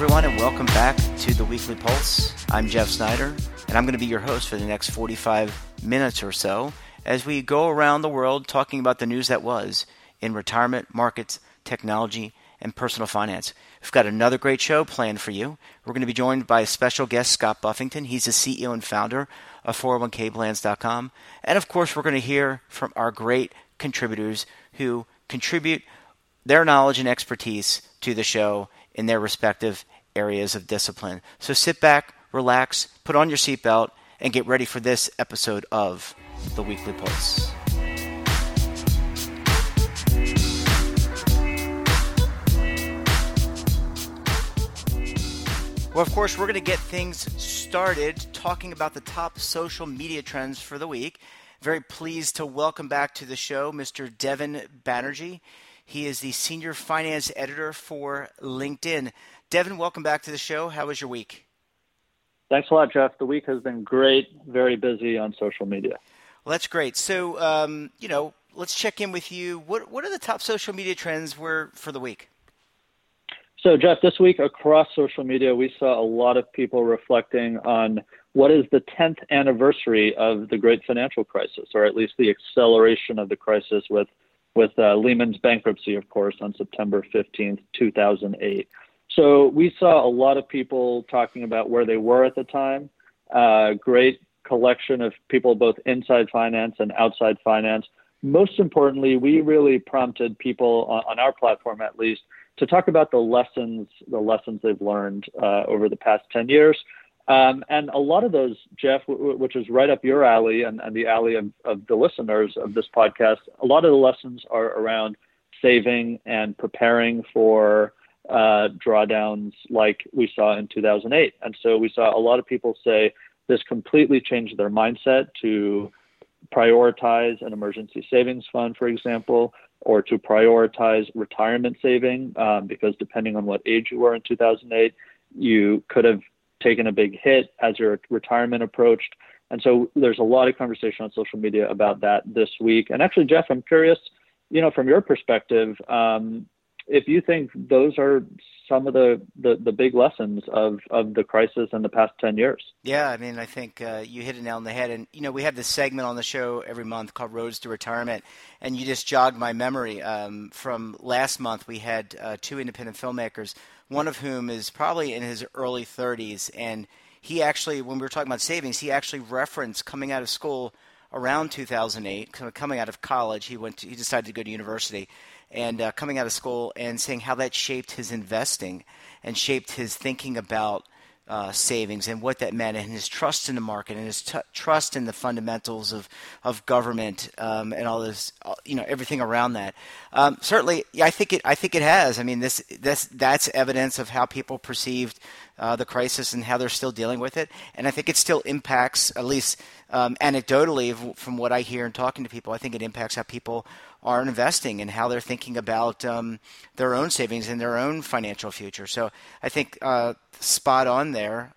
everyone, and welcome back to the Weekly Pulse. I'm Jeff Snyder, and I'm going to be your host for the next 45 minutes or so as we go around the world talking about the news that was in retirement, markets, technology, and personal finance. We've got another great show planned for you. We're going to be joined by special guest Scott Buffington. He's the CEO and founder of 401kplans.com. And of course, we're going to hear from our great contributors who contribute their knowledge and expertise to the show in their respective areas of discipline. So sit back, relax, put on your seatbelt, and get ready for this episode of the Weekly Pulse. Well, of course, we're going to get things started talking about the top social media trends for the week. Very pleased to welcome back to the show Mr. Devin Banerjee. He is the Senior Finance Editor for LinkedIn. Devin, welcome back to the show. How was your week? Thanks a lot, Jeff. The week has been great, very busy on social media. Well, that's great. So, let's check in with you. What are the top social media trends for the week? So, Jeff, this week across social media, we saw a lot of people reflecting on what is the 10th anniversary of the great financial crisis, or at least the acceleration of the crisis with Lehman's bankruptcy, of course, on September 15th, 2008. So we saw a lot of people talking about where they were at the time. Great collection of people both inside finance and outside finance. Most importantly, we really prompted people on our platform, at least, to talk about the lessons they've learned over the past 10 years. And a lot of those, Jeff, which is right up your alley and the alley of the listeners of this podcast, a lot of the lessons are around saving and preparing for drawdowns like we saw in 2008. And so we saw a lot of people say this completely changed their mindset to prioritize an emergency savings fund, for example, or to prioritize retirement saving, because depending on what age you were in 2008, you could have taken a big hit as your retirement approached. And so there's a lot of conversation on social media about that this week. And actually, Jeff, I'm curious, from your perspective, if you think those are some of the big lessons of the crisis in the past 10 years. Yeah, I mean, I think you hit it nail on the head. And, we have this segment on the show every month called Roads to Retirement. And you just jogged my memory. From last month, we had two independent filmmakers, one of whom is probably in his early 30s. And he actually, when we were talking about savings, he actually referenced coming out of school around 2008, coming out of college. He decided to go to university. And coming out of school and saying how that shaped his investing and shaped his thinking about savings and what that meant, and his trust in the market and his trust in the fundamentals of government and all this, everything around that. Certainly, I think it has. I mean, that's evidence of how people perceived the crisis and how they're still dealing with it. And I think it still impacts, at least anecdotally, from what I hear and talking to people, I think it impacts how people are investing and how they're thinking about their own savings and their own financial future. So I think spot on there.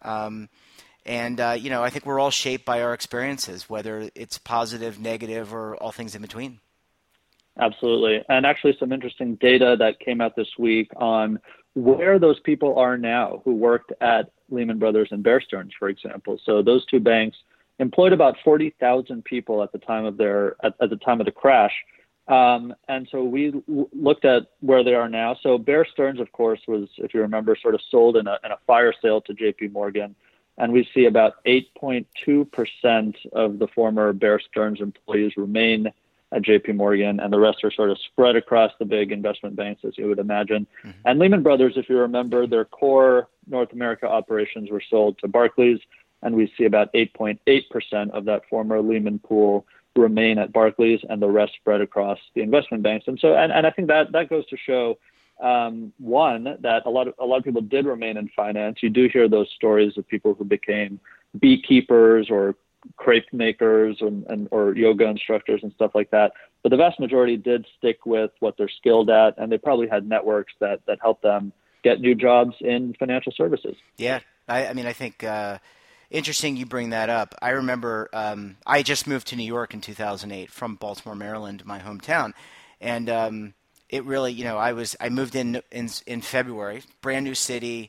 I think we're all shaped by our experiences, whether it's positive, negative, or all things in between. Absolutely. And actually some interesting data that came out this week on where those people are now who worked at Lehman Brothers and Bear Stearns, for example. So those two banks employed about 40,000 people at the time of the crash. And so we looked at where they are now. So Bear Stearns, of course, was, if you remember, sort of sold in a fire sale to JP Morgan. And we see about 8.2% of the former Bear Stearns employees remain at JP Morgan, and the rest are sort of spread across the big investment banks, as you would imagine. Mm-hmm. And Lehman Brothers, if you remember, their core North America operations were sold to Barclays, and we see about 8.8% of that former Lehman pool remain at Barclays, and the rest spread across the investment banks. And so, and I think that goes to show, one, that a lot of people did remain in finance. You do hear those stories of people who became beekeepers or crepe makers or yoga instructors and stuff like that. But the vast majority did stick with what they're skilled at, and they probably had networks that helped them get new jobs in financial services. Yeah, I mean, I think interesting you bring that up. I remember I just moved to New York in 2008 from Baltimore, Maryland, my hometown, and it really, I moved in February, brand new city,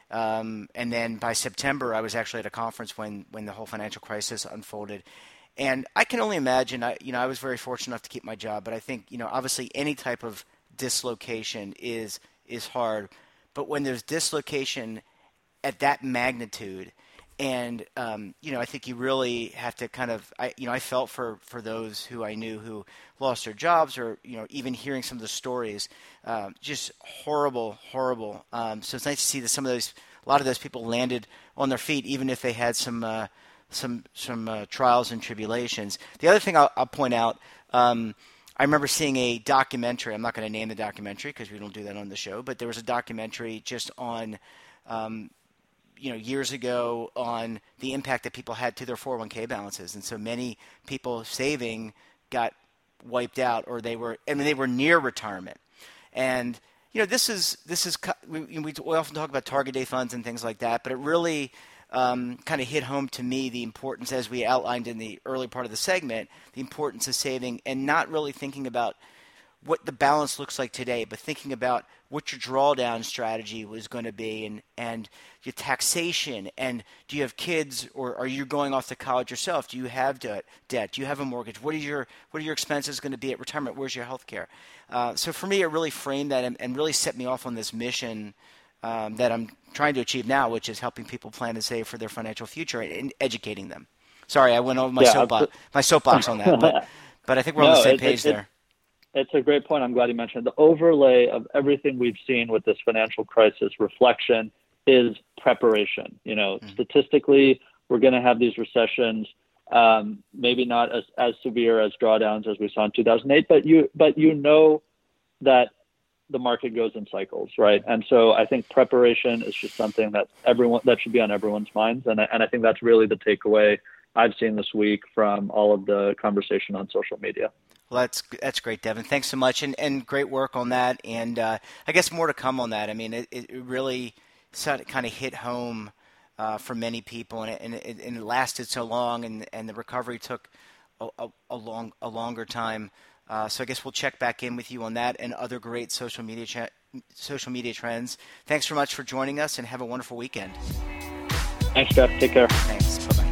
And then by September, I was actually at a conference when the whole financial crisis unfolded. And I can only imagine, I was very fortunate enough to keep my job, but I think, obviously any type of dislocation is hard. But when there's dislocation at that magnitude, and I think you really have to kind of, I felt for those who I knew who lost their jobs, or even hearing some of the stories, just horrible. So it's nice to see that a lot of those people landed on their feet, even if they had some trials and tribulations. The other thing I'll point out, I remember seeing a documentary. I'm not going to name the documentary because we don't do that on the show, but there was a documentary just on years ago on the impact that people had to their 401k balances. And so many people saving got wiped out, or they were near retirement. And, this is we often talk about target date funds and things like that, but it really kind of hit home to me the importance, as we outlined in the early part of the segment, the importance of saving and not really thinking about what the balance looks like today, but thinking about what your drawdown strategy was going to be, and your taxation, and do you have kids, or are you going off to college yourself? Do you have debt? Do you have a mortgage? What are your expenses going to be at retirement? Where's your health care? So for me, it really framed that and really set me off on this mission that I'm trying to achieve now, which is helping people plan and save for their financial future and educating them. Sorry, I went over my soapbox on that, but I think we're on the same page there. It's a great point. I'm glad you mentioned it. The overlay of everything we've seen with this financial crisis reflection is preparation. Statistically, we're going to have these recessions, maybe not as severe as drawdowns as we saw in 2008, but you know that the market goes in cycles, right? And so I think preparation is just something that should be on everyone's minds, and I think that's really the takeaway I've seen this week from all of the conversation on social media. Well, that's great, Devin. Thanks so much, and great work on that. And I guess more to come on that. I mean, it really kind of hit home for many people, and it lasted so long, and the recovery took a longer time. So I guess we'll check back in with you on that and other great social media trends. Thanks so much for joining us, and have a wonderful weekend. Thanks, Jeff. Take care. Thanks. Bye-bye.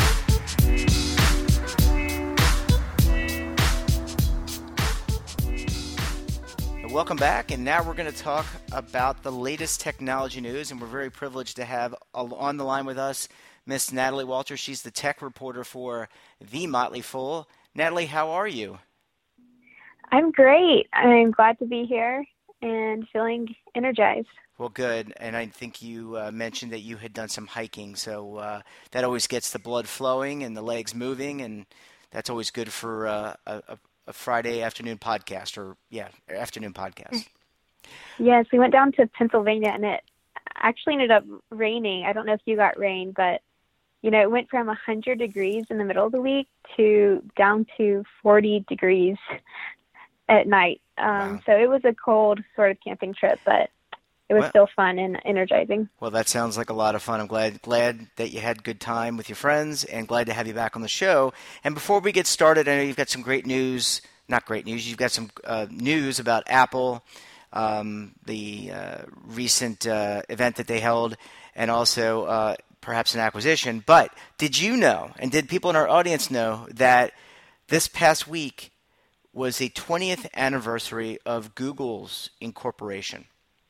Welcome back, and now we're going to talk about the latest technology news, and we're very privileged to have on the line with us Miss Natalie Walters. She's the tech reporter for The Motley Fool. Natalie, how are you? I'm great. I'm glad to be here and feeling energized. Well, good, and I think you mentioned that you had done some hiking, so that always gets the blood flowing and the legs moving, and that's always good for a Friday afternoon podcast, afternoon podcast. Yes, we went down to Pennsylvania, and it actually ended up raining. I don't know if you got rain, but it went from 100 degrees in the middle of the week to down to 40 degrees at night. Wow. So it was a cold sort of camping trip, but it was still fun and energizing. Well, that sounds like a lot of fun. I'm glad that you had good time with your friends, and glad to have you back on the show. And before we get started, I know you've got some great news. Not great news. You've got some news about Apple, the recent event that they held, and also perhaps an acquisition. But did you know, and did people in our audience know, that this past week was the 20th anniversary of Google's incorporation?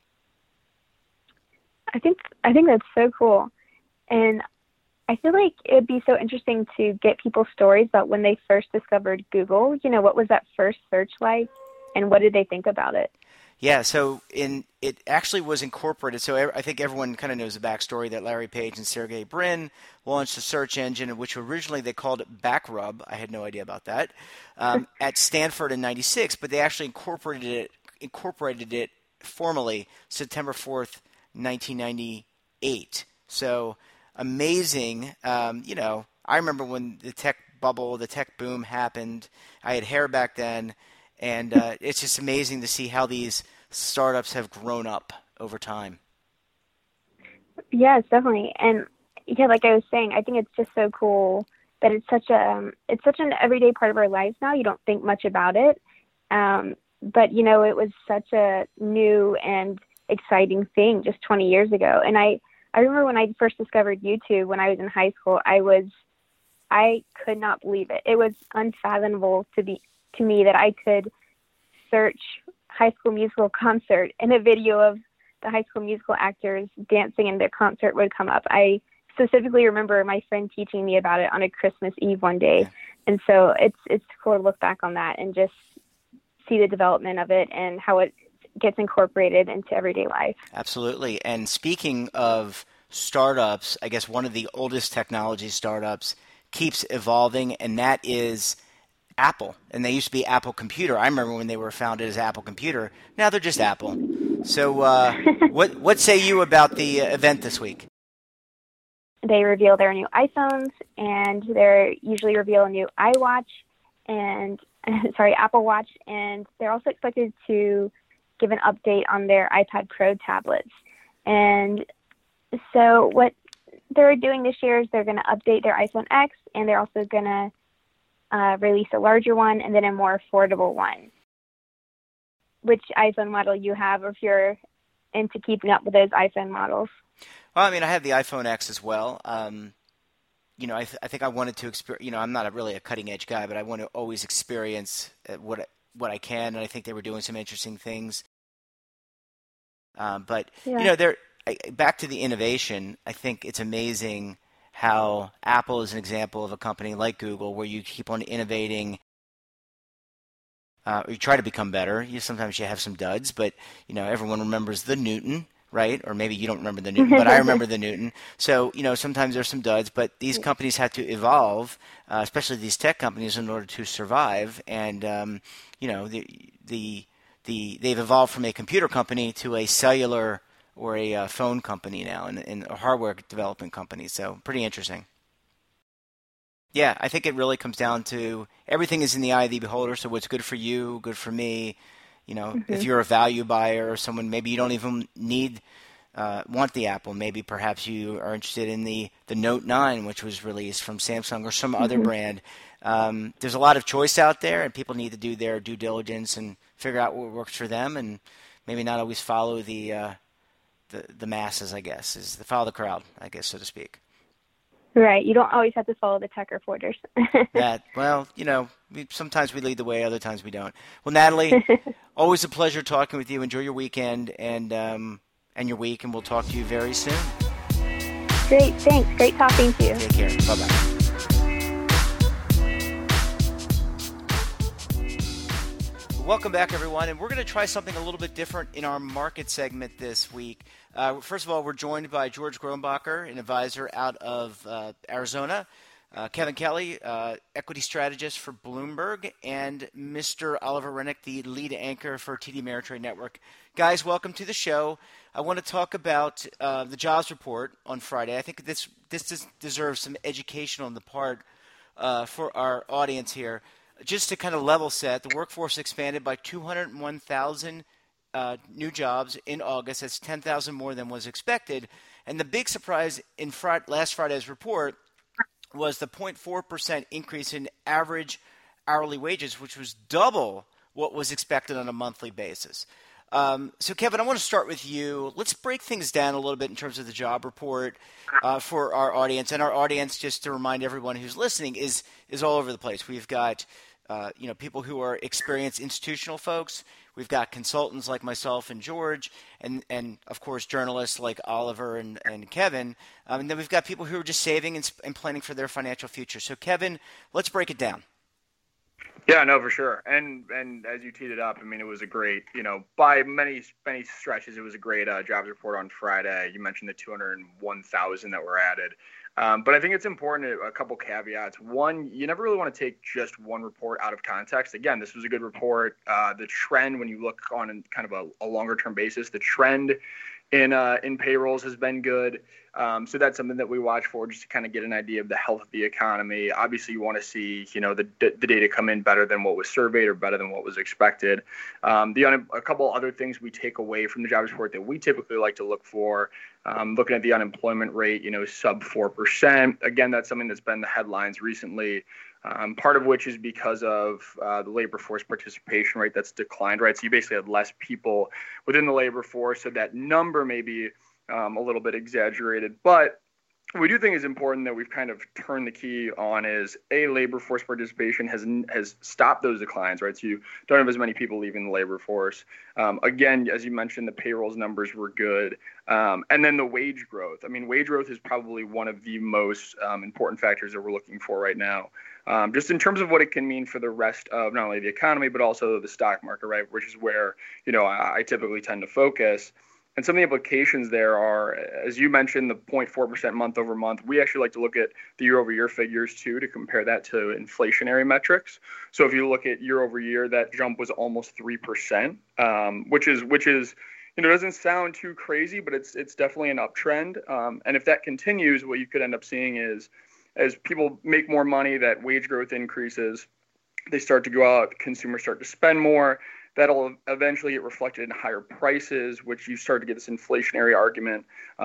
I think that's so cool. And I feel like it'd be so interesting to get people's stories about when they first discovered Google. What was that first search like, and what did they think about it? Yeah, so it actually was incorporated. So I think everyone kind of knows the backstory that Larry Page and Sergey Brin launched a search engine, which originally they called it Backrub. I had no idea about that, at Stanford in '96, but they actually incorporated it formally September 4th, 1998. So amazing. I remember when the tech bubble, the tech boom happened. I had hair back then, and it's just amazing to see how these startups have grown up over time. Yes, definitely. And like I was saying, I think it's just so cool that it's such an everyday part of our lives now. You don't think much about it. But it was such a new and exciting thing just 20 years ago. And I I remember when I first discovered YouTube when I was in high school, I could not believe it. It was unfathomable to me that I could search High School Musical concert and a video of the High School Musical actors dancing in their concert would come up. I specifically remember my friend teaching me about it on a Christmas Eve one day. Yeah. And so it's cool to look back on that and just see the development of it and how it gets incorporated into everyday life. Absolutely. And speaking of startups, I guess one of the oldest technology startups keeps evolving, and that is Apple. And they used to be Apple Computer. I remember when they were founded as Apple Computer. Now they're just Apple. So what say you about the event this week? They reveal their new iPhones, and they usually reveal a new iWatch and Apple Watch, and they're also expected to give an update on their iPad Pro tablets. And so what they're doing this year is they're going to update their iPhone X, and they're also going to release a larger one and then a more affordable one. Which iPhone model you have, or if you're into keeping up with those iPhone models? Well, I mean, I have the iPhone X as well. I think I wanted to experience. I'm not really a cutting edge guy, but I want to always experience what I can, and I think they were doing some interesting things. But they're back to the innovation. I think it's amazing how Apple is an example of a company like Google, where you keep on innovating. Or you try to become better. Sometimes you have some duds, but everyone remembers the Newton, right? Or maybe you don't remember the Newton, but I remember the Newton. So sometimes there's some duds, but these companies had to evolve, especially these tech companies, in order to survive. And they've evolved from a computer company to a cellular or a phone company now, and a hardware development company. So pretty interesting. Yeah, I think it really comes down to everything is in the eye of the beholder. So what's good for you, good for me. If you're a value buyer or someone, maybe you don't even want the Apple. Maybe perhaps you are interested in the Note 9, which was released from Samsung or some other brand. There's a lot of choice out there, and people need to do their due diligence and figure out what works for them, and maybe not always follow the masses, I guess, follow the crowd, I guess, so to speak. Right. You don't always have to follow the tech reporters. Sometimes we lead the way, other times we don't. Well, Natalie, always a pleasure talking with you. Enjoy your weekend and your week, and we'll talk to you very soon. Great. Thanks. Great talking to you. Take care. Bye-bye. Welcome back, everyone, and we're going to try something a little bit different in our market segment this week. First of all, we're joined by George Grombacher, an advisor out of Arizona, Kevin Kelly, equity strategist for Bloomberg, and Mr. Oliver Rennick, the lead anchor for TD Ameritrade Network. Guys, welcome to the show. I want to talk about the jobs report on Friday. I think this deserves some education on the part for our audience here. Just to kind of level set, the workforce expanded by 201,000 new jobs in August. That's 10,000 more than was expected. And the big surprise in last Friday's report was the 0.4% increase in average hourly wages, which was double what was expected on a monthly basis. So, Kevin, I want to start with you. Let's break things down a little bit in terms of the job report for our audience. And our audience, just to remind everyone who's listening, is all over the place. We've got people who are experienced institutional folks. We've got consultants like myself and George, and of course journalists like Oliver and Kevin. And then we've got people who are just saving and planning for their financial future. So, Kevin, let's break it down. Yeah, no, for sure. And as you teed it up, I mean, it was a great, by many stretches, it was a great jobs report on Friday. You mentioned the 201,000 that were added. But I think it's important, a couple caveats. One, you never really want to take just one report out of context. Again, this was a good report. The trend, when you look on kind of a longer-term basis, the trend in payrolls has been good. So that's something that we watch for, just to kind of get an idea of the health of the economy. Obviously, you want to see, the data come in better than what was surveyed or better than what was expected. A couple other things we take away from the jobs report that we typically like to look for, looking at the unemployment rate, sub 4%. Again, that's something that's been the headlines recently. Part of which is because of the labor force participation rate that's declined, right? So you basically had less people within the labor force, so that number may be a little bit exaggerated. But what we do think is important that we've kind of turned the key on is labor force participation has stopped those declines, right? So you don't have as many people leaving the labor force. Again, as you mentioned, the payrolls numbers were good. And then the wage growth. I mean, wage growth is probably one of the most important factors that we're looking for right now. Just in terms of what it can mean for the rest of not only the economy, but also the stock market, right? Which is where, I typically tend to focus. And some of the implications there are, as you mentioned, the 0.4% month over month. We actually like to look at the year over year figures too to compare that to inflationary metrics. So if you look at year over year, that jump was almost 3%, which is doesn't sound too crazy, but it's definitely an uptrend. And if that continues, what you could end up seeing is as people make more money, that wage growth increases, they start to go out, consumers start to spend more. That'll eventually get reflected in higher prices, which you start to get this inflationary argument,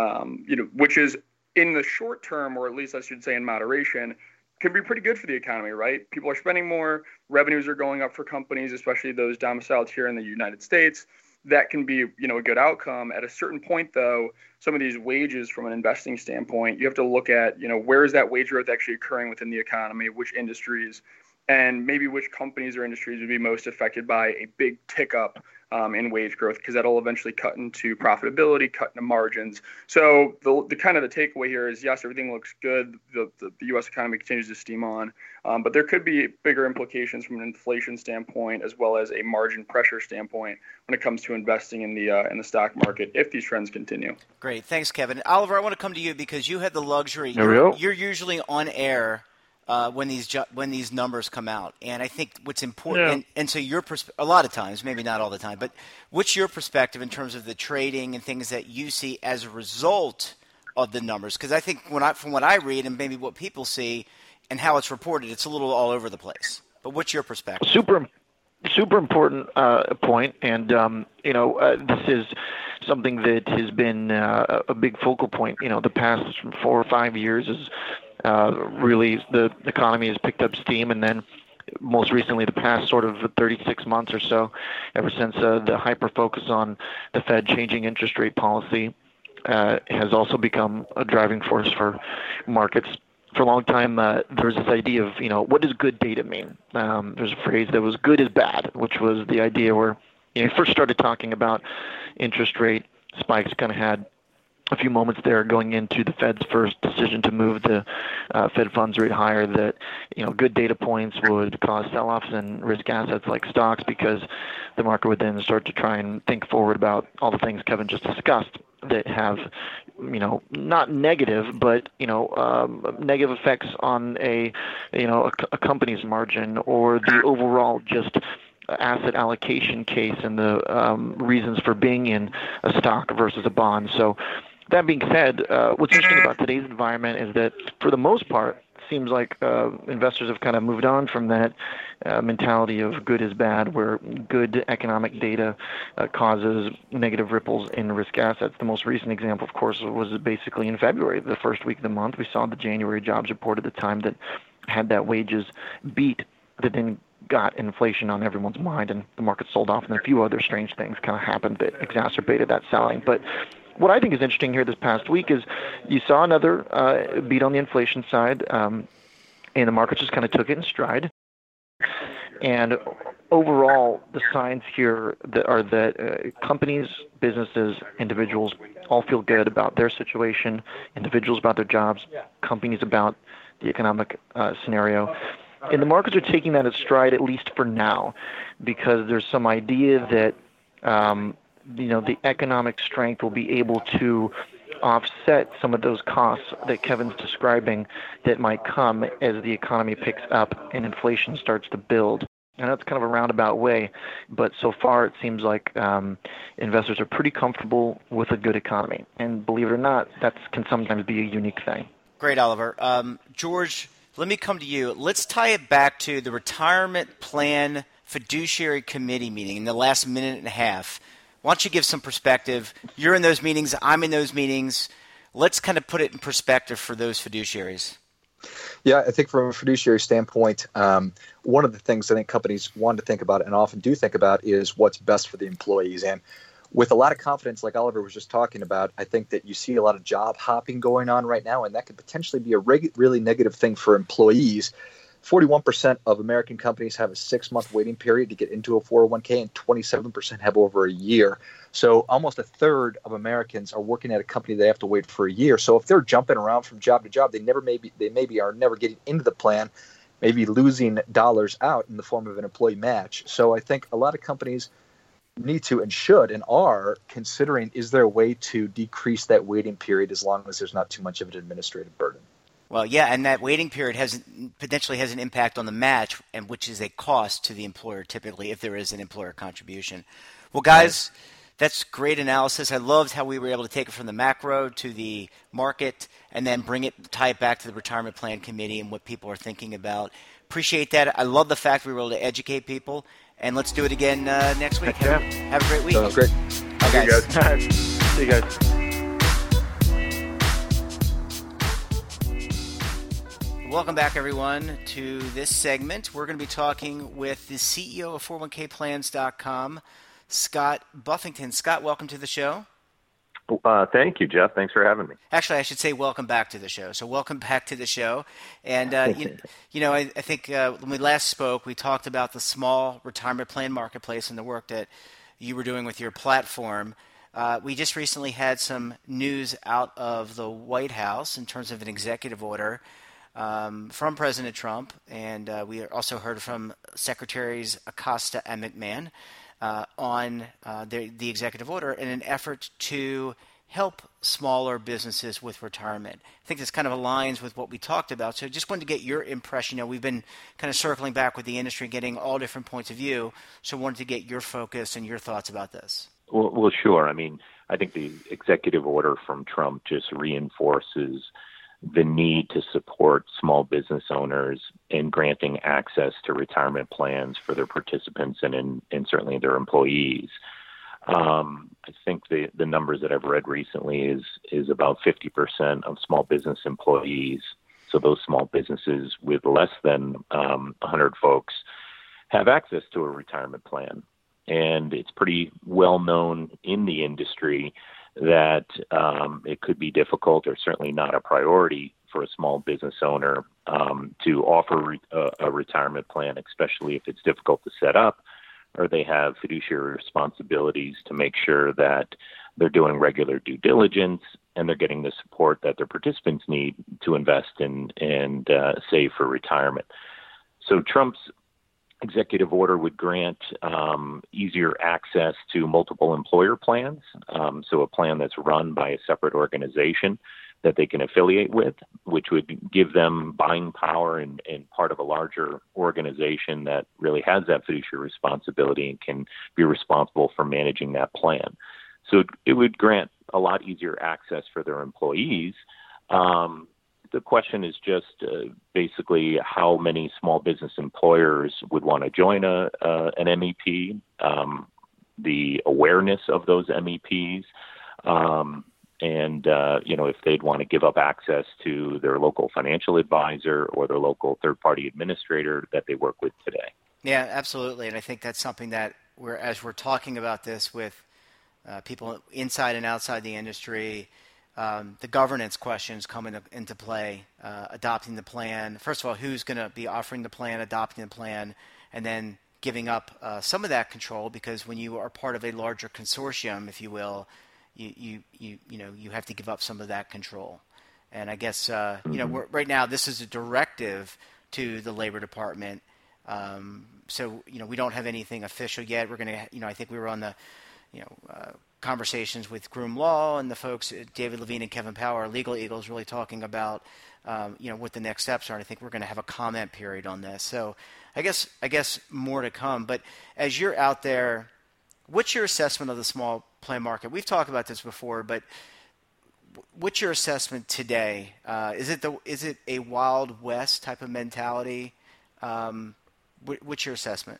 which is in the short term, or at least I should say in moderation, can be pretty good for the economy, right? People are spending more, revenues are going up for companies, especially those domiciled here in the United States. That can be, a good outcome. At a certain point, though, some of these wages from an investing standpoint, you have to look at, where is that wage growth actually occurring within the economy, which industries, and maybe which companies or industries would be most affected by a big tick up in wage growth, because that'll eventually cut into profitability, cut into margins. So the kind of the takeaway here is, yes, everything looks good. The U.S. economy continues to steam on, but there could be bigger implications from an inflation standpoint as well as a margin pressure standpoint when it comes to investing in the stock market if these trends continue. Great. Thanks, Kevin. Oliver, I want to come to you because you had the luxury. You're usually on air when these numbers come out, and I think what's important, and so your a lot of times, maybe not all the time, but what's your perspective in terms of the trading and things that you see as a result of the numbers? Because I think from what I read and maybe what people see and how it's reported, it's a little all over the place. But what's your perspective? Super important point, and this is something that has been a big focal point. The past 4 or 5 years is. Really, the economy has picked up steam, and then most recently, the past sort of 36 months or so, ever since the hyper-focus on the Fed changing interest rate policy has also become a driving force for markets. For a long time, there was this idea of, what does good data mean? There's a phrase that was good is bad, which was the idea where you first started talking about interest rate spikes, kind of had a few moments there going into the Fed's first decision to move the Fed funds rate higher, that good data points would cause sell-offs in risk assets like stocks, because the market would then start to try and think forward about all the things Kevin just discussed that have not negative, but negative effects on a company's margin or the overall just asset allocation case and the reasons for being in a stock versus a bond. So that being said, what's interesting about today's environment is that for the most part, it seems like investors have kind of moved on from that mentality of good is bad, where good economic data causes negative ripples in risk assets. The most recent example, of course, was basically in February, the first week of the month. We saw the January jobs report at the time that had that wages beat that then got inflation on everyone's mind, and the market sold off, and a few other strange things kind of happened that exacerbated that selling. But what I think is interesting here this past week is you saw another beat on the inflation side, and the market just kind of took it in stride. And overall, the signs here are that companies, businesses, individuals all feel good about their situation, individuals about their jobs, companies about the economic scenario. And the markets are taking that as stride, at least for now, because there's some idea that the economic strength will be able to offset some of those costs that Kevin's describing that might come as the economy picks up and inflation starts to build. And that's kind of a roundabout way, but so far it seems like investors are pretty comfortable with a good economy. And believe it or not, that can sometimes be a unique thing. Great, Oliver. George, let me come to you. Let's tie it back to the retirement plan fiduciary committee meeting in the last minute and a half. Why don't you give some perspective? You're in those meetings. I'm in those meetings. Let's kind of put it in perspective for those fiduciaries. Yeah, I think from a fiduciary standpoint, one of the things I think companies want to think about and often do think about is what's best for the employees. And with a lot of confidence, like Oliver was just talking about, I think that you see a lot of job hopping going on right now, and that could potentially be a really negative thing for employees. 41% of American companies have a 6-month waiting period to get into a 401k, and 27% have over a year. So almost a third of Americans are working at a company they have to wait for a year. So if they're jumping around from job to job, they maybe are never getting into the plan, maybe losing dollars out in the form of an employee match. So I think a lot of companies need to and should and are considering, is there a way to decrease that waiting period as long as there's not too much of an administrative burden? Well, yeah, and that waiting period potentially has an impact on the match, and which is a cost to the employer typically if there is an employer contribution. Well, guys, that's great analysis. I loved how we were able to take it from the macro to the market and then tie it back to the retirement plan committee and what people are thinking about. Appreciate that. I love the fact we were able to educate people, and let's do it again next week. Have a great week. Sounds great. Bye, guys. See you guys. Welcome back, everyone, to this segment. We're going to be talking with the CEO of 401kplans.com, Scott Buffington. Scott, welcome to the show. Thank you, Jeff. Thanks for having me. Actually, I should say welcome back to the show. So welcome back to the show. And, I think when we last spoke, we talked about the small retirement plan marketplace and the work that you were doing with your platform. We just recently had some news out of the White House in terms of an executive order from President Trump, and we also heard from Secretaries Acosta and McMahon on the executive order in an effort to help smaller businesses with retirement. I think this kind of aligns with what we talked about, so just wanted to get your impression. We've been kind of circling back with the industry, getting all different points of view, so wanted to get your focus and your thoughts about this. Well, sure. I mean, I think the executive order from Trump just reinforces the need to support small business owners in granting access to retirement plans for their participants and certainly their employees. I think the numbers that I've read recently is about 50% of small business employees, so those small businesses with less than 100 folks, have access to a retirement plan. And it's pretty well known in the industry that it could be difficult or certainly not a priority for a small business owner to offer a retirement plan, especially if it's difficult to set up or they have fiduciary responsibilities to make sure that they're doing regular due diligence and they're getting the support that their participants need to invest in and save for retirement. So Trump's executive order would grant easier access to multiple employer plans, so a plan that's run by a separate organization that they can affiliate with, which would give them buying power and part of a larger organization that really has that fiduciary responsibility and can be responsible for managing that plan. So it would grant a lot easier access for their employees. The question is just basically how many small business employers would want to join an MEP, the awareness of those MEPs, and if they'd want to give up access to their local financial advisor or their local third-party administrator that they work with today. Yeah, absolutely. And I think that's something that as we're talking about this with people inside and outside the industry, the governance questions come into play, adopting the plan. First of all, who's going to be offering the plan, adopting the plan, and then giving up some of that control, because when you are part of a larger consortium, if you will, you have to give up some of that control. And I guess right now this is a directive to the Labor Department. So we don't have anything official yet. We're going to, I think we were on the conversations with Groom Law and the folks, David Levine and Kevin Power, Legal Eagles, really talking about what the next steps are. And I think we're going to have a comment period on this. So I guess more to come. But as you're out there, what's your assessment of the small plan market? We've talked about this before, but what's your assessment today? Is it a Wild West type of mentality? What's your assessment?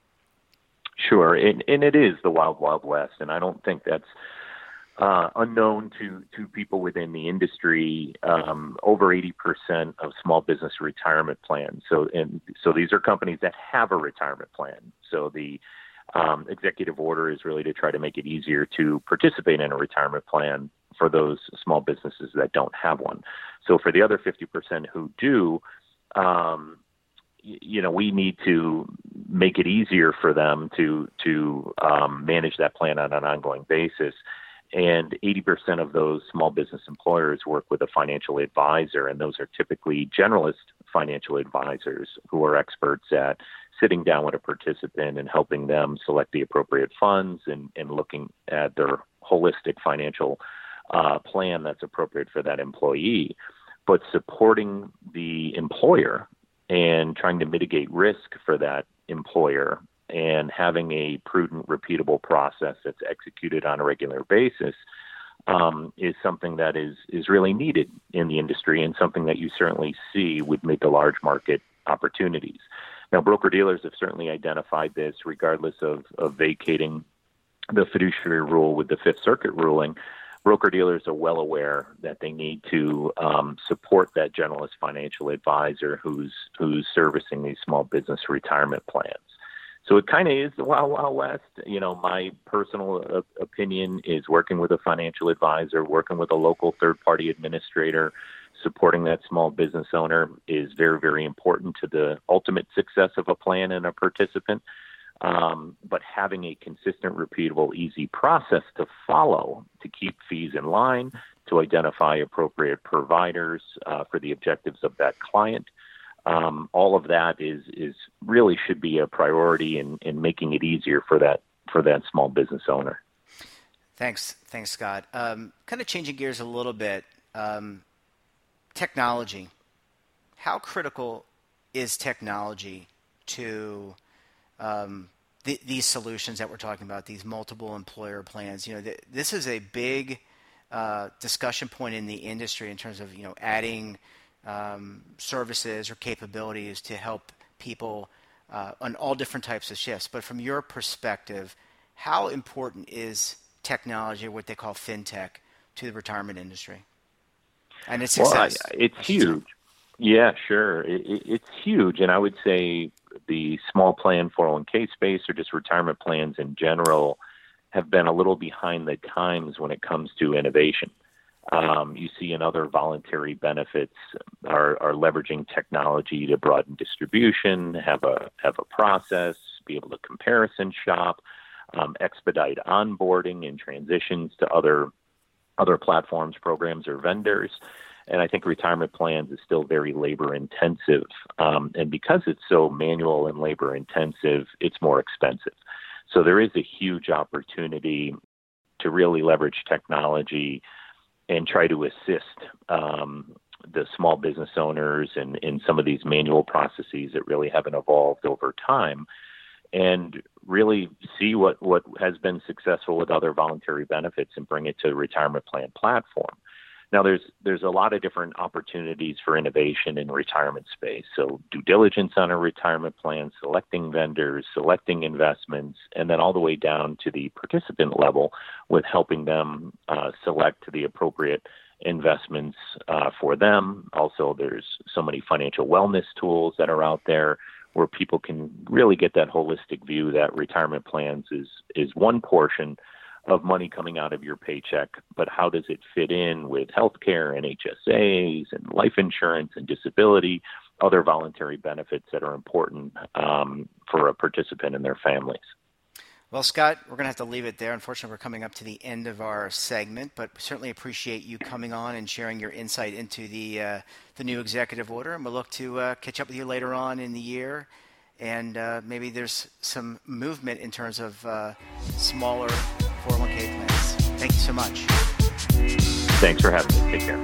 Sure, and it is the Wild Wild West, and I don't think that's unknown to people within the industry. Over 80% of small business retirement plans. So these are companies that have a retirement plan. So the executive order is really to try to make it easier to participate in a retirement plan for those small businesses that don't have one. So for the other 50% who do, we need to make it easier for them to manage that plan on an ongoing basis. And 80% of those small business employers work with a financial advisor, and those are typically generalist financial advisors who are experts at sitting down with a participant and helping them select the appropriate funds and looking at their holistic financial plan that's appropriate for that employee, but supporting the employer and trying to mitigate risk for that employer and having a prudent, repeatable process that's executed on a regular basis is something that is really needed in the industry and something that you certainly see with mid to large market opportunities. Now, broker-dealers have certainly identified this regardless of vacating the fiduciary rule with the Fifth Circuit ruling. Broker-dealers are well aware that they need to support that generalist financial advisor who's servicing these small business retirement plans. So it kind of is the Wild Wild West. My personal opinion is working with a financial advisor, working with a local third-party administrator, supporting that small business owner is very, very important to the ultimate success of a plan and a participant. But having a consistent, repeatable, easy process to follow to keep fees in line, to identify appropriate providers for the objectives of that client, all of that is really should be a priority in making it easier for that small business owner. Thanks, Scott. Kind of changing gears a little bit. Technology. How critical is technology to these solutions that we're talking about, these multiple employer plans? This is a big discussion point in the industry in terms of adding services or capabilities to help people on all different types of shifts. But from your perspective, how important is technology, or what they call fintech, to the retirement industry and its success? Well, it's huge. Yeah, sure. It's huge. And I would say the small plan 401k space, or just retirement plans in general, have been a little behind the times when it comes to innovation. You see in other voluntary benefits are leveraging technology to broaden distribution, have a process, be able to comparison shop, expedite onboarding and transitions to other platforms, programs, or vendors. And I think retirement plans is still very labor intensive. And because it's so manual and labor intensive, it's more expensive. So there is a huge opportunity to really leverage technology and try to assist the small business owners in some of these manual processes that really haven't evolved over time, and really see what has been successful with other voluntary benefits and bring it to the retirement plan platform. Now, there's a lot of different opportunities for innovation in the retirement space. So due diligence on a retirement plan, selecting vendors, selecting investments, and then all the way down to the participant level with helping them select the appropriate investments for them. Also, there's so many financial wellness tools that are out there where people can really get that holistic view that retirement plans is one portion of money coming out of your paycheck, but how does it fit in with healthcare and HSAs and life insurance and disability, other voluntary benefits that are important for a participant and their families. Well, Scott, we're going to have to leave it there. Unfortunately, we're coming up to the end of our segment, but we certainly appreciate you coming on and sharing your insight into the new executive order, and we'll look to catch up with you later on in the year. And maybe there's some movement in terms of smaller 401k plans. Thank you so much. Thanks for having me. Take care.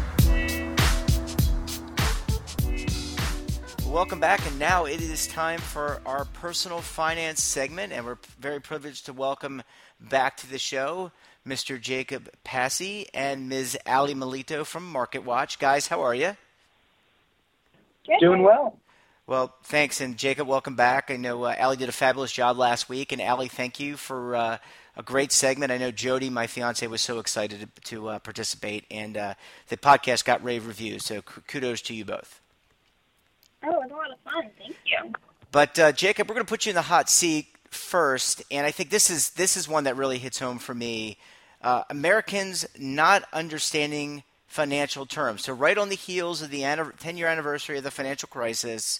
Welcome back, and now it is time for our personal finance segment, and we're very privileged to welcome back to the show Mr. Jacob Passy and Ms. Ali Melito from MarketWatch. Guys, how are you? Good. Doing well. Well, thanks, and Jacob, welcome back. I know Ali did a fabulous job last week, and Ali, thank you for a great segment. I know Jody, my fiance, was so excited to participate, and the podcast got rave reviews, so kudos to you both. Oh, it was a lot of fun. Thank you. But, Jacob, we're going to put you in the hot seat first, and I think this is one that really hits home for me. Americans not understanding financial terms. So right on the heels of the 10-year anniversary of the financial crisis,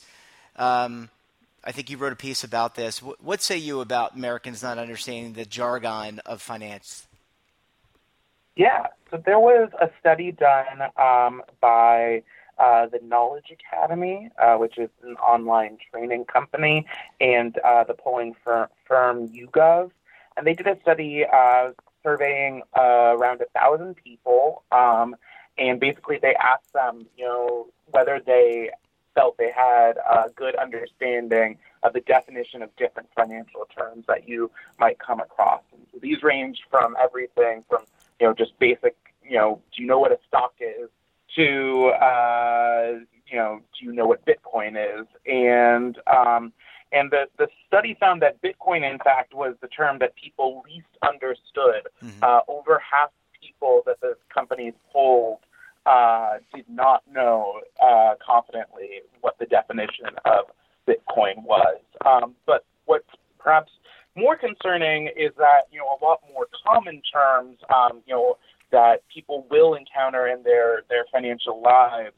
I think you wrote a piece about this. What say you about Americans not understanding the jargon of finance? Yeah, so there was a study done by the Knowledge Academy, which is an online training company, and the polling firm YouGov. And they did a study surveying around 1,000 people, and basically they asked them, whether they felt they had a good understanding of the definition of different financial terms that you might come across. And so these range from everything from, just basic, do you know what a stock is, to, do you know what Bitcoin is? And the study found that Bitcoin, in fact, was the term that people least understood. Over half people that the companies polled did not know confidently what the definition of Bitcoin was. But what's perhaps more concerning is that, a lot more common terms, that people will encounter in their financial lives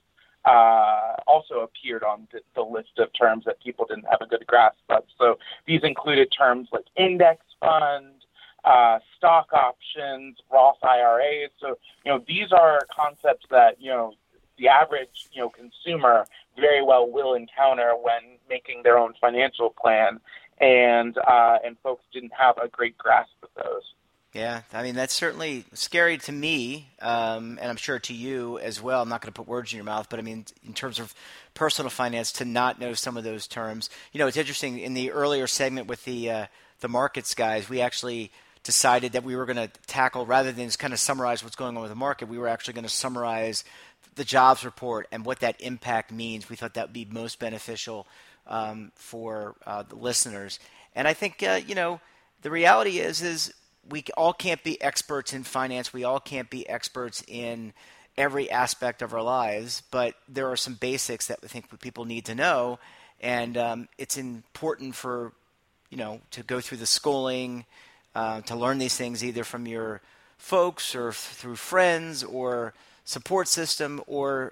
also appeared on the list of terms that people didn't have a good grasp of. So these included terms like index fund, stock options, Roth IRAs. So, these are concepts that, the average, consumer very well will encounter when making their own financial plan. And folks didn't have a great grasp of those. Yeah, I mean, that's certainly scary to me, and I'm sure to you as well. I'm not going to put words in your mouth, but I mean, in terms of personal finance, to not know some of those terms. It's interesting, in the earlier segment with the markets guys, we actually decided that we were going to tackle, rather than just kind of summarize what's going on with the market, we were actually going to summarize the jobs report and what that impact means. We thought that would be most beneficial for the listeners. And I think, the reality is we all can't be experts in finance. We all can't be experts in every aspect of our lives, but there are some basics that we think people need to know. And it's important for, to go through the schooling, to learn these things either from your folks or through friends or support system or,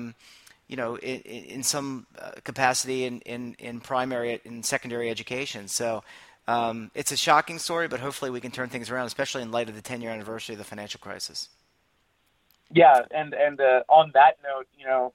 in some capacity in primary and secondary education. So it's a shocking story, but hopefully we can turn things around, especially in light of the 10-year anniversary of the financial crisis. Yeah, and on that note,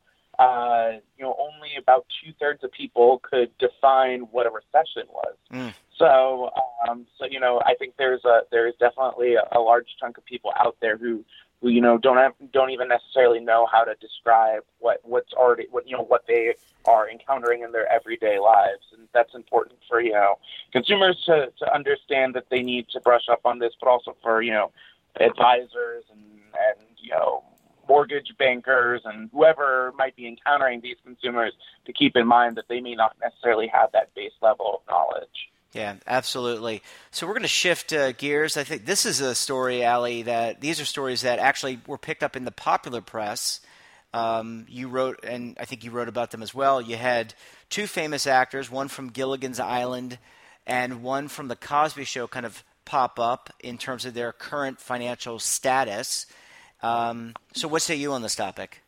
only about 2/3 of people could define what a recession was. So I think there is definitely a large chunk of people out there who don't even necessarily know how to describe what they are encountering in their everyday lives. And that's important for, consumers to understand that they need to brush up on this, but also for, advisors and mortgage bankers and whoever might be encountering these consumers to keep in mind that they may not necessarily have that base level of knowledge. Yeah, absolutely. So we're going to shift gears. I think this is a story, Allie, that these are stories that actually were picked up in the popular press. You wrote, and I think you wrote about them as well. You had two famous actors, one from Gilligan's Island and one from The Cosby Show, kind of pop up in terms of their current financial status. So what say you on this topic?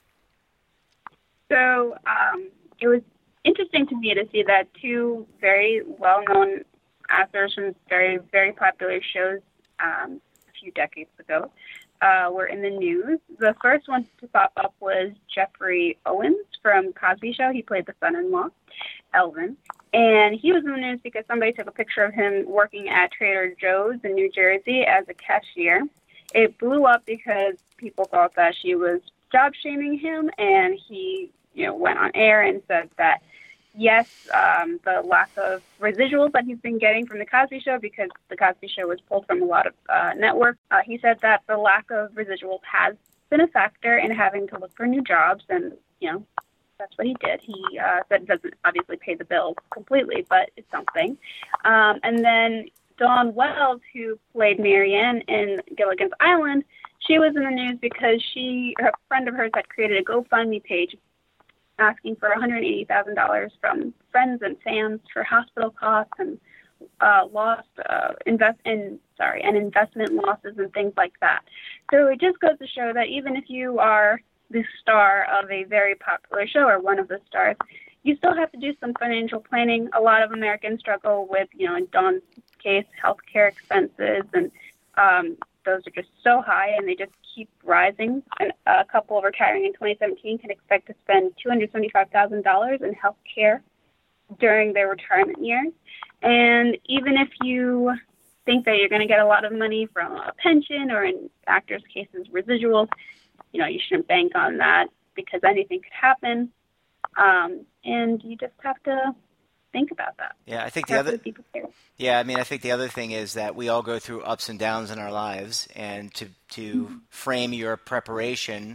So it was interesting to me to see that two very well-known actors from very, very popular shows a few decades ago were in the news. The first one to pop up was Jeffrey Owens from Cosby Show. He played the son-in-law, Elvin. And he was in the news because somebody took a picture of him working at Trader Joe's in New Jersey as a cashier. It blew up because people thought that she was job-shaming him, and he went on air and said that yes, the lack of residuals that he's been getting from The Cosby Show, because The Cosby Show was pulled from a lot of networks, he said that the lack of residuals has been a factor in having to look for new jobs, and, that's what he did. He said it doesn't obviously pay the bills completely, but it's something. And then Dawn Wells, who played Marianne in Gilligan's Island, she was in the news because a friend of hers had created a GoFundMe page asking for $180,000 from friends and fans for hospital costs and investment losses and things like that. So it just goes to show that even if you are the star of a very popular show or one of the stars, you still have to do some financial planning. A lot of Americans struggle with, in Dawn's case, healthcare expenses, and those are just so high, and they just keep rising. And a couple retiring in 2017 can expect to spend $275,000 in healthcare during their retirement years. And even if you think that you're going to get a lot of money from a pension, or in actors' cases, residuals, you shouldn't bank on that, because anything could happen. And you just have to think about that. Yeah, I think I think the other thing is that we all go through ups and downs in our lives, and to frame your preparation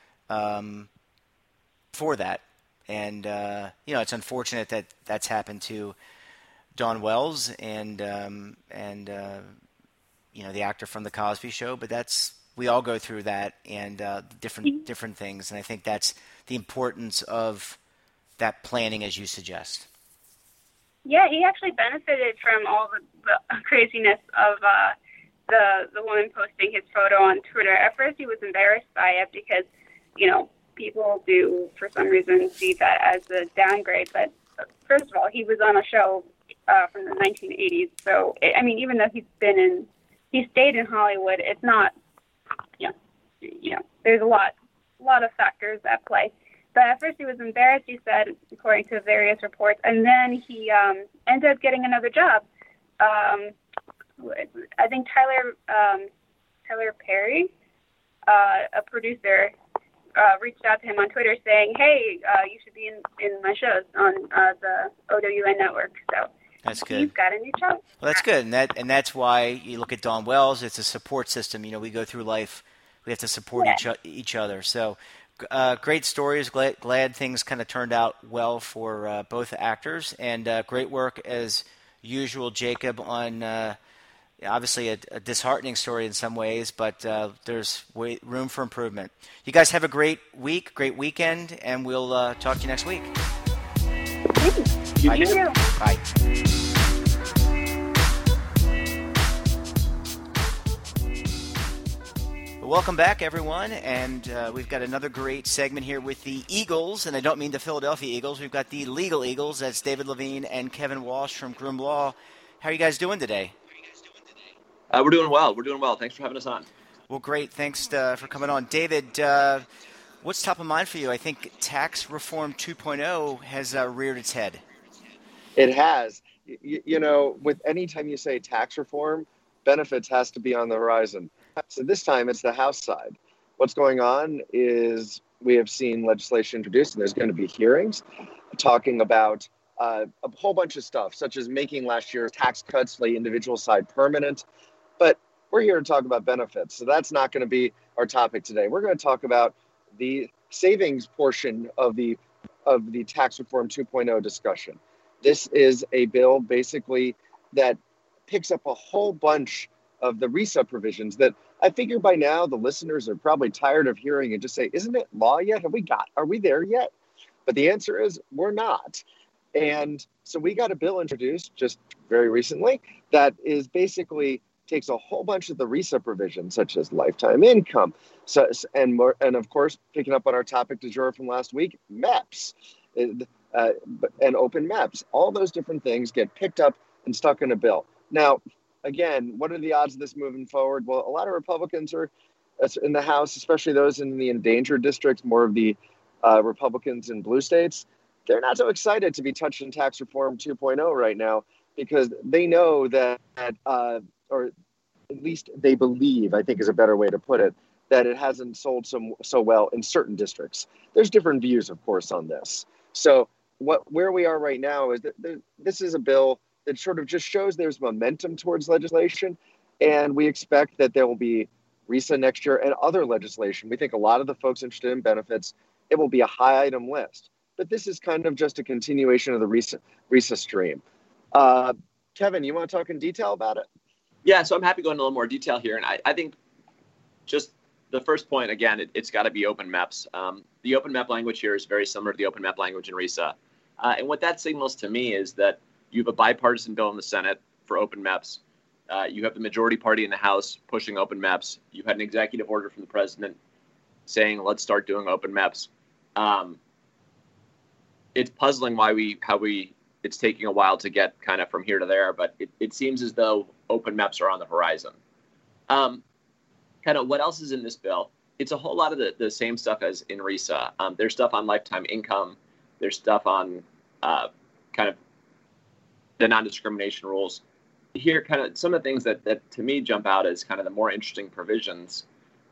for that. And it's unfortunate that that's happened to Dawn Wells and the actor from The Cosby Show, but we all go through that, and different things, and I think that's the importance of that planning, as you suggest. Yeah, he actually benefited from all the craziness of the woman posting his photo on Twitter. At first, he was embarrassed by it because, people do, for some reason, see that as a downgrade. But first of all, he was on a show from the 1980s. So, even though he stayed in Hollywood, it's not, there's a lot of factors at play. But at first he was embarrassed, he said, according to various reports, and then he ended up getting another job. I think Tyler Perry, a producer, reached out to him on Twitter saying, "Hey, you should be in my shows on the OWN network." So that's good. He's got a new job. Well, that's good, and that's why you look at Dawn Wells. It's a support system. We go through life. We have to support each other. So. Great stories. Glad things kind of turned out well for both actors, and great work as usual, Jacob, on obviously a disheartening story in some ways, but there's room for improvement. You guys have a great week, great weekend, and we'll talk to you next week. You too. Bye. Welcome back, everyone, and we've got another great segment here with the Eagles, and I don't mean the Philadelphia Eagles. We've got the Legal Eagles. That's David Levine and Kevin Walsh from Groom Law. How are you guys doing today? We're doing well. Thanks for having us on. Well, great. Thanks for coming on. David, what's top of mind for you? I think Tax Reform 2.0 has reared its head. It has. With any time you say tax reform, benefits has to be on the horizon. So this time it's the House side. What's going on is we have seen legislation introduced, and there's going to be hearings talking about a whole bunch of stuff, such as making last year's tax cuts for the individual side permanent. But we're here to talk about benefits, so that's not going to be our topic today. We're going to talk about the savings portion of the Tax Reform 2.0 discussion. This is a bill basically that picks up a whole bunch of the RISA provisions that I figure by now the listeners are probably tired of hearing and just say, isn't it law yet? Are we there yet? But the answer is we're not. And so we got a bill introduced just very recently that is basically takes a whole bunch of the RISA provisions, such as lifetime income, and more, and of course, picking up on our topic du jour from last week, MEPS, and open MEPS. All those different things get picked up and stuck in a bill. Now, again, what are the odds of this moving forward? Well, a lot of Republicans are in the House, especially those in the endangered districts, more of the Republicans in blue states. They're not so excited to be touching Tax Reform 2.0 right now because they know that, or at least they believe, I think is a better way to put it, that it hasn't sold so well in certain districts. There's different views, of course, on this. So where we are right now is that this is a bill that sort of just shows there's momentum towards legislation, and we expect that there will be RISA next year and other legislation. We think a lot of the folks interested in benefits, it will be a high item list. But this is kind of just a continuation of the RISA stream. Kevin, you want to talk in detail about it? Yeah, so I'm happy to go into a little more detail here. And I think just the first point, again, it's got to be open MEPS. The open MEP language here is very similar to the open MEP language in RISA. And what that signals to me is that you have a bipartisan bill in the Senate for open MEPS. You have the majority party in the House pushing open MEPS. You had an executive order from the president saying, let's start doing open MEPS. It's puzzling it's taking a while to get kind of from here to there, but it seems as though open MEPS are on the horizon. Kind of what else is in this bill? It's a whole lot of the same stuff as in RISA. There's stuff on lifetime income. There's stuff on kind of the non-discrimination rules. Here, kind of some of the things that to me jump out as kind of the more interesting provisions.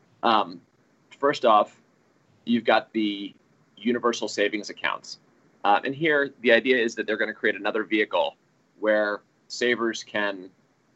First off, you've got the universal savings accounts. And here, the idea is that they're going to create another vehicle where savers can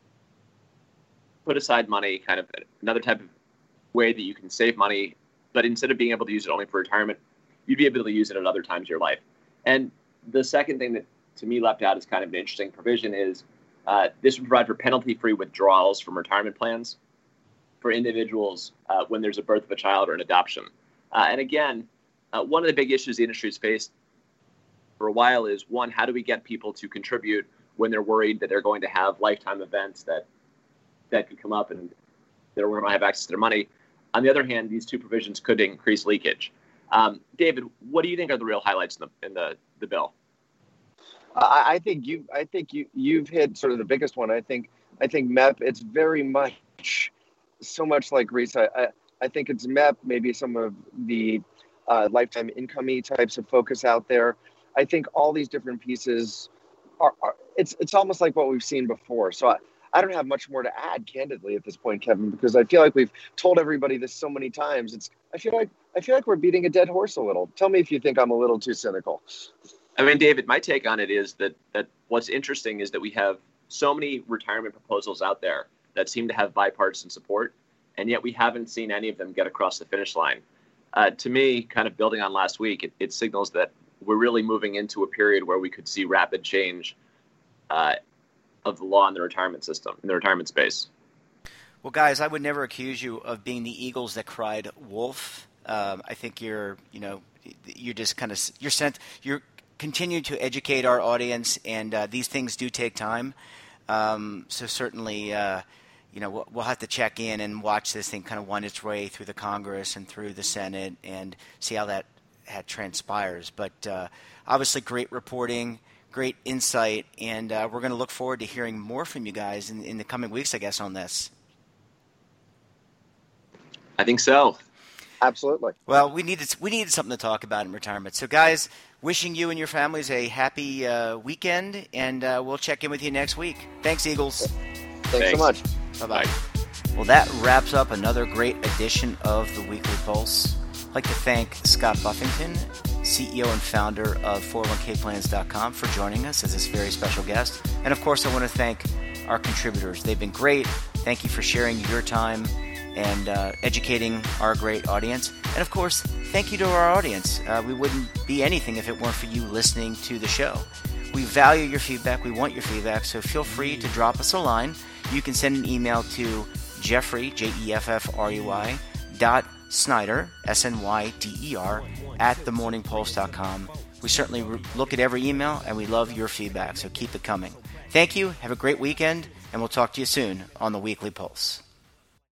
put aside money, kind of another type of way that you can save money, but instead of being able to use it only for retirement, you'd be able to use it at other times of your life. And the second thing that to me leapt out as kind of an interesting provision is this would provide for penalty-free withdrawals from retirement plans for individuals when there's a birth of a child or an adoption. And again, one of the big issues the industry has faced for a while is, one, how do we get people to contribute when they're worried that they're going to have lifetime events that could come up and they're going to have access to their money. On the other hand, these two provisions could increase leakage. David, what do you think are the real highlights in the bill? I think you've hit sort of the biggest one. I think MEP. It's very much so much like RISA. I think it's MEP. Maybe some of the lifetime income-y types of focus out there. I think all these different pieces are it's almost like what we've seen before. So I don't have much more to add, candidly, at this point, Kevin, because I feel like we've told everybody this so many times. I feel like we're beating a dead horse a little. Tell me if you think I'm a little too cynical. I mean, David, my take on it is that what's interesting is that we have so many retirement proposals out there that seem to have bipartisan support, and yet we haven't seen any of them get across the finish line. To me, kind of building on last week, it signals that we're really moving into a period where we could see rapid change of the law in the retirement system, in the retirement space. Well, guys, I would never accuse you of being the Eagles that cried wolf. I think you're just kind of you're continue to educate our audience, and these things do take time. So certainly, we'll have to check in and watch this thing kind of wind its way through the Congress and through the Senate and see how that transpires. But obviously, great reporting, great insight, and we're going to look forward to hearing more from you guys in the coming weeks, I guess, on this. I think so. Absolutely. Well, we needed something to talk about in retirement. So, guys, wishing you and your families a happy weekend, and we'll check in with you next week. Thanks, Eagles. Thanks so much. Bye-bye. Well, that wraps up another great edition of the Weekly Pulse. I'd like to thank Scott Buffington, CEO and founder of 401kplans.com, for joining us as this very special guest. And, of course, I want to thank our contributors. They've been great. Thank you for sharing your time and educating our great audience. And, of course, thank you to our audience. We wouldn't be anything if it weren't for you listening to the show. We value your feedback. We want your feedback, so feel free to drop us a line. You can send an email to Jeffrey, Jeffrey, Snyder, Snyder, at themorningpulse.com. We certainly look at every email, and we love your feedback, so keep it coming. Thank you. Have a great weekend, and we'll talk to you soon on the Weekly Pulse.